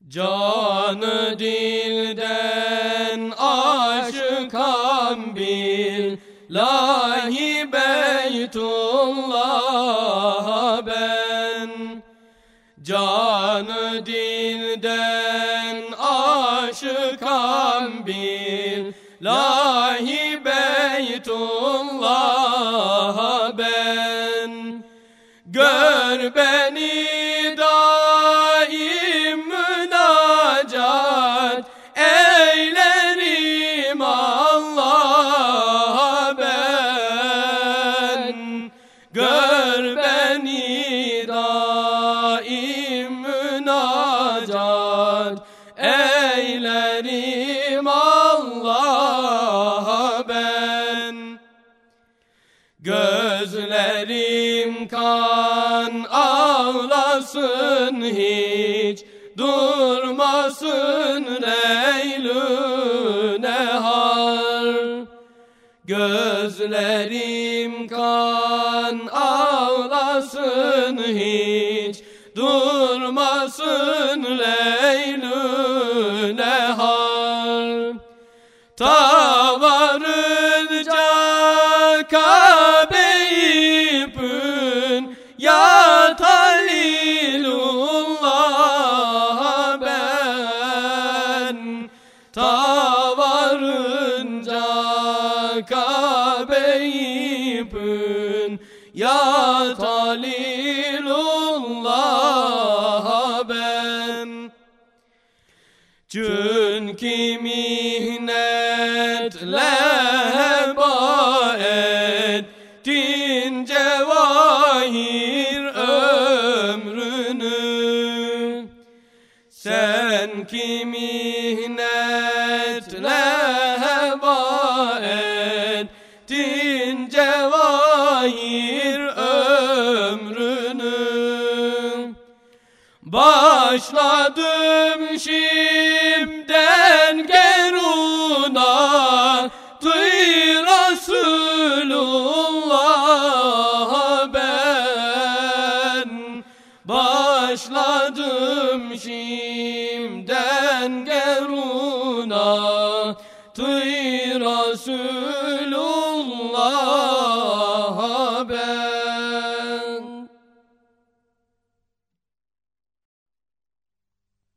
Canı dilden aşıkan billahi Beytullah'a ben. Canı dilden aşıkan billahi Beytullah'a ben. Gör beni daim münacat eylerim Allah'a ben. Gör beni daim münacat eylerim Allah'a ben. Gözlerim kan ağlasın, hiç durmasın leylü nehar. Gözlerim kan ağlasın, hiç durmasın leylü nehar. Ta varınca Kabe-i Pün ya Halilullah'a ben. Ta varınca Kabe-i Pün ya Halilullah'a ben. Çünkü mihnetle heba ettin cevahir ömrünü. Sen ki mihnetle heba ettin cevahir ömrünü. Başladım şimdiden geruna Resulullah'a ben. Başladım şimdiden geruna Resulullah.